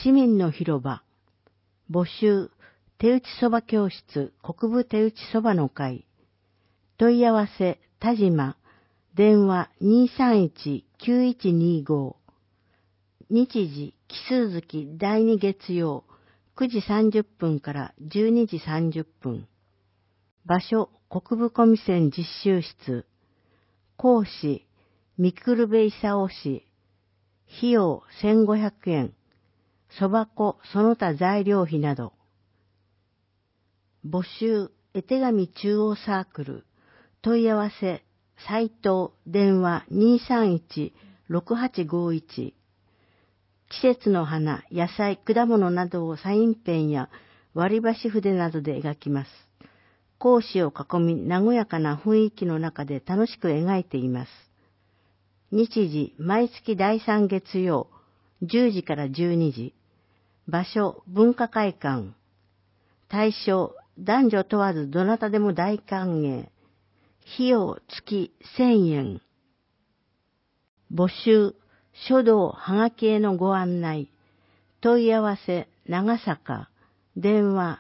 市民の広場。募集、手打ちそば教室、国分手打ちそばの会。問い合わせ、田島。電話231-9125。日時、奇数月第2月曜、9時30分から12時30分。場所、国分小見線実習室。講師、三久部勲氏。費用1500円。そば粉、その他材料費など。募集、絵手紙中央サークル。問い合わせ、斉藤、電話231-6851。季節の花、野菜、果物などをサインペンや割り箸筆などで描きます。講師を囲み、和やかな雰囲気の中で楽しく描いています。日時、毎月第3月曜、10時から12時。場所、文化会館。対象、男女問わずどなたでも大歓迎。費用月1000円。募集、書道はがきへのご案内。問い合わせ、長坂。電話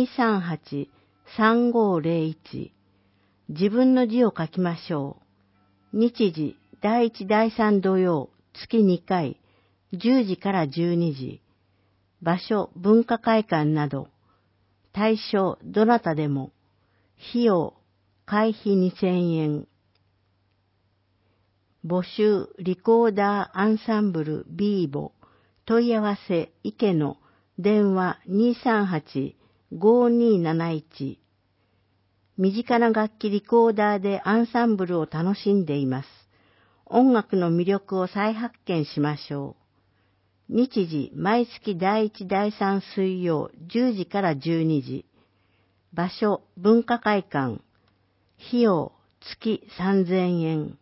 238-3501。自分の字を書きましょう。日時、第1第3土曜、月2回、10時から12時。場所、文化会館など。対象、どなたでも。費用、会費2000円。募集、リコーダーアンサンブルビーボ。問い合わせ、池野。電話238-5271。身近な楽器リコーダーでアンサンブルを楽しんでいます。音楽の魅力を再発見しましょう。日時、毎月第1第3水曜、10時から12時。場所、文化会館。費用、月3000円。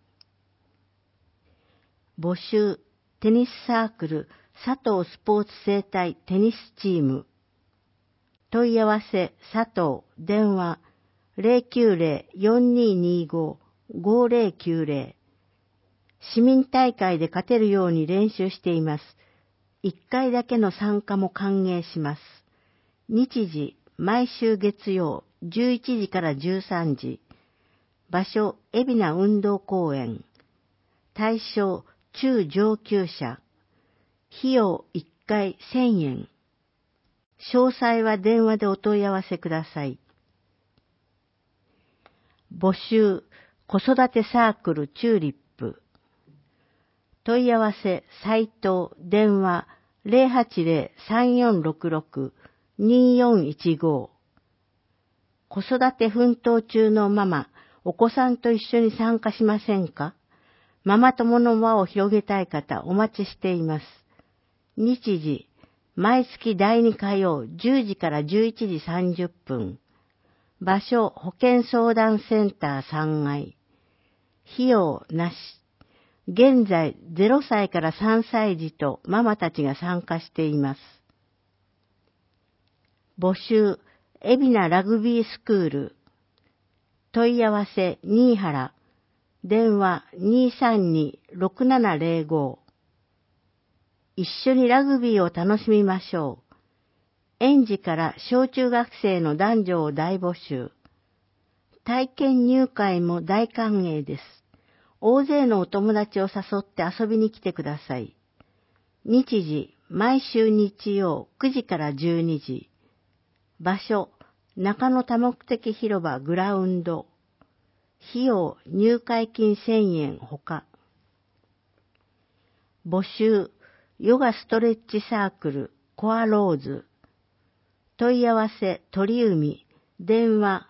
募集、テニスサークル、佐藤スポーツ生態テニスチーム。問い合わせ、佐藤、電話、090-4225-5090。市民大会で勝てるように練習しています。1回だけの参加も歓迎します。日時、毎週月曜、11時から13時。場所、海老名運動公園。対象、中上級者。費用1回1000円。詳細は電話でお問い合わせください。募集、子育てサークルチューリップ。問い合わせ、斉藤、電話080-3466-2415。子育て奮闘中のママ、お子さんと一緒に参加しませんか？ママ友の輪を広げたい方、お待ちしています。日時、毎月第2火曜、10時から11時30分。場所、保健相談センター3階。費用なし。現在、0歳から3歳児とママたちが参加しています。募集、海老名ラグビースクール。問い合わせ、新原。電話232-6705。一緒にラグビーを楽しみましょう。園児から小中学生の男女を大募集。体験入会も大歓迎です。大勢のお友達を誘って遊びに来てください。日時、毎週日曜9時から12時。場所、中野多目的広場グラウンド。費用、入会金1000円ほか。募集、ヨガストレッチサークル、コアローズ。問い合わせ、鳥海。電話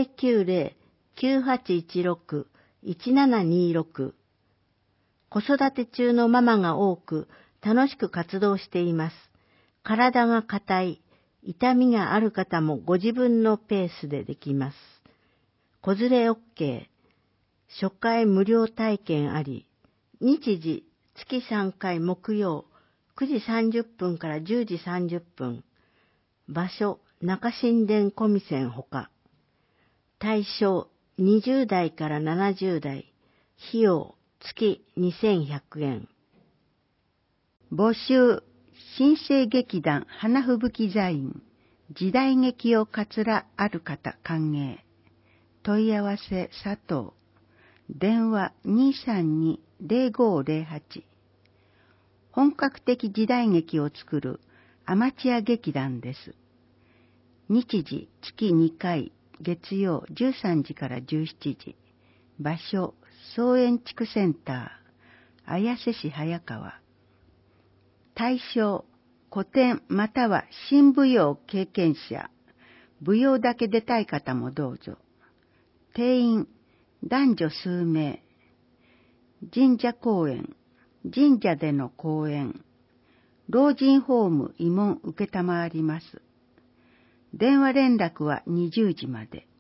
090-9816-1726。子育て中のママが多く、楽しく活動しています。体が硬い、痛みがある方もご自分のペースでできます。子連れ OK。初回無料体験あり。日時、月3回木曜、9時30分から10時30分。場所、中新田小見線ほか。対象、20代から70代。費用、月2100円。募集、 新生劇団花吹雪座員、時代劇をかつらある方歓迎。問い合わせ佐藤。電話232-0508。本格的時代劇を作るアマチュア劇団です。日時月2回、月曜13時から17時。場所、総園地区センター、綾瀬市早川。対象、古典または新舞踊経験者、舞踊だけ出たい方もどうぞ。定員、男女数名。神社公演、神社での公演。老人ホーム慰問受けたまわります。電話連絡は20時まで。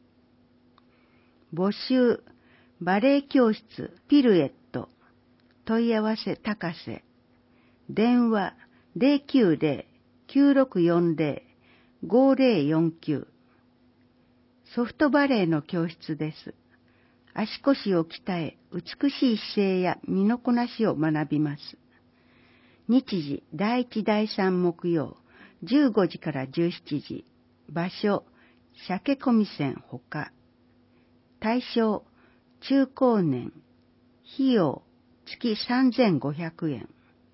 募集、バレエ教室、ピルエット。問い合わせ高瀬。電話090-9640-5049。ソフトバレエの教室です。足腰を鍛え、美しい姿勢や身のこなしを学びます。日時第1第3木曜、15時から17時。場所、鮭込線ほか。対象、中高年。費用、月3500円。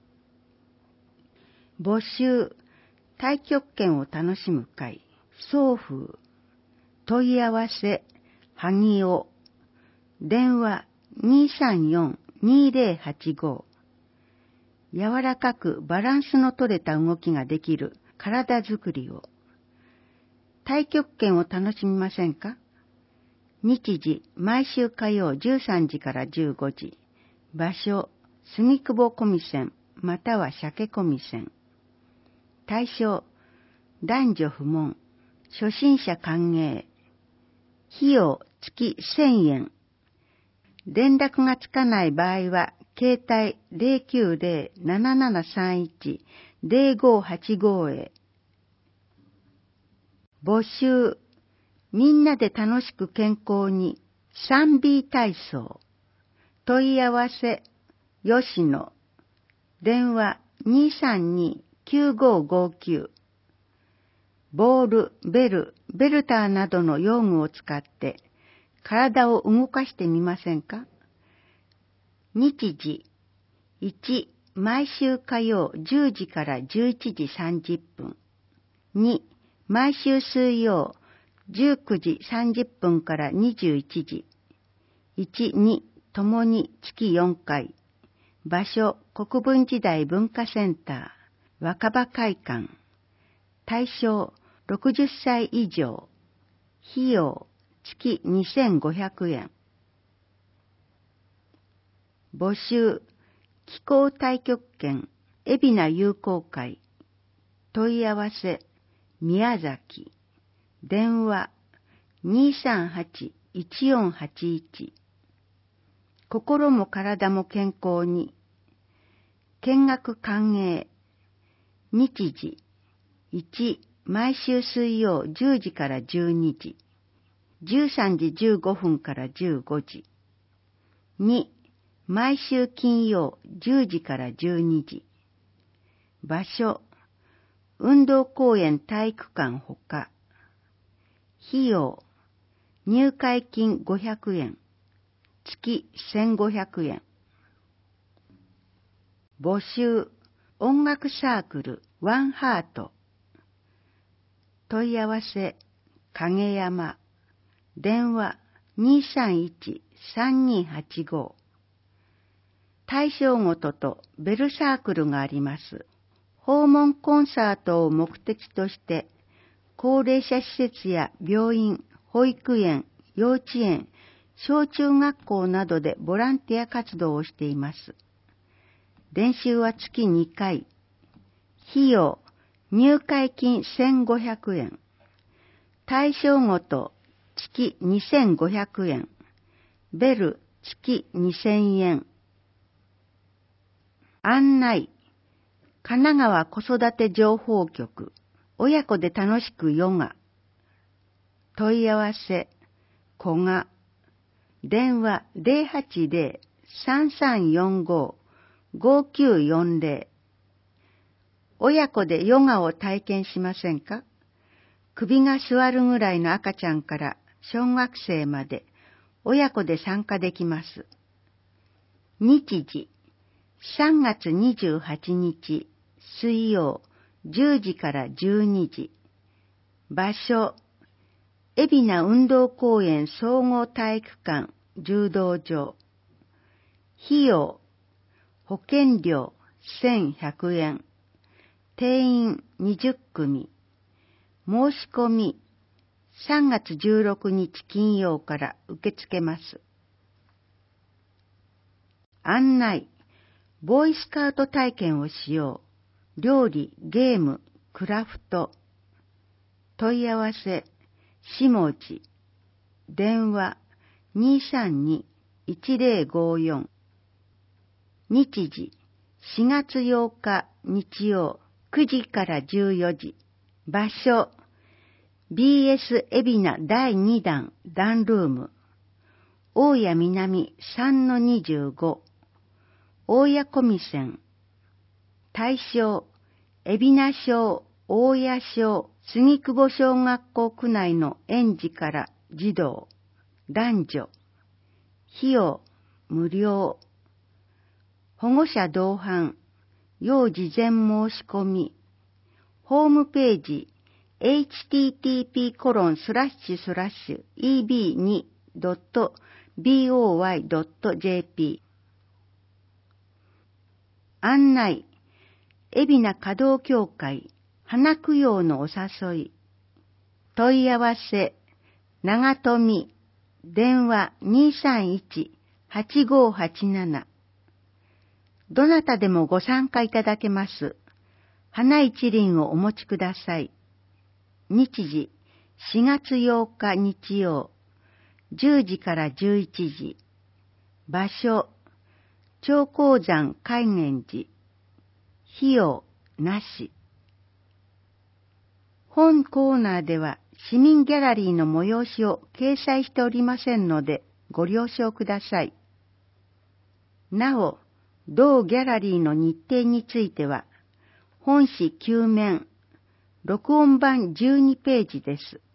募集、太極拳を楽しむ会、送風。問い合わせ、萩尾。電話234-2085。柔らかくバランスの取れた動きができる体づくりを。太極拳を楽しみませんか？日時、毎週火曜13時から15時。場所、杉久保込線または鮭込線。対象、男女不問。初心者歓迎。費用、月1000円。連絡がつかない場合は、携帯090-7731-0585へ。募集、みんなで楽しく健康に 3B 体操。問い合わせ、吉野。電話232-9559。ボール、ベルターなどの用具を使って体を動かしてみませんか？日時、1、毎週火曜10時から11時30分。2、毎週水曜19時30分から21時。1、2、ともに月4回。場所、国分時代文化センター、若葉会館。対象、60歳以上。費用、月2500円。募集、気功太極拳、海老名友好会。問い合わせ、宮崎。電話、238-1481。心も体も健康に。見学歓迎。日時、1、毎週水曜10時から12時。13時15分から15時。2、毎週金曜10時から12時。場所、運動公園体育館ほか。費用、入会金500円。月1500円。募集、音楽サークルワンハート。問い合わせ、影山。電話231-3285。対象ごととベルサークルがあります。訪問コンサートを目的として、高齢者施設や病院、保育園、幼稚園、小中学校などでボランティア活動をしています。練習は月2回。費用、入会金1500円。対象ごと月2500円。ベル月2000円。案内、神奈川子育て情報局、親子で楽しくヨガ。問い合わせ、古賀。電話080-3345-5940。 親子でヨガを体験しませんか？首が座るぐらいの赤ちゃんから小学生まで親子で参加できます。日時、3月28日水曜10時から12時。場所、海老名運動公園総合体育館柔道場。費用、保険料1100円。定員20組。申し込み、3月16日金曜から受け付けます。案内、ボーイスカウト体験をしよう。料理、ゲーム、クラフト。問い合わせ、下地。電話、232-1054。日時、4月8日日曜、9時から14時。場所、BS 海老名第2弾ダンルーム。大谷南 3-25。大谷小見線。対象、海老名小、大谷小、杉久保小学校区内の園児から児童、男女。費用、無料。保護者同伴、要事前申し込み。ホームページ、http://eb2.boy.jp。案内、海老名華道協会、花供養のお誘い。問い合わせ、長富、電話231-8587。どなたでもご参加いただけます。花一輪をお持ちください。日時、4月8日日曜、10時から11時。場所、長江山海源寺。費用、なし。本コーナーでは市民ギャラリーの催しを掲載しておりませんのでご了承ください。なお、同ギャラリーの日程については、本誌9面、録音版12ページです。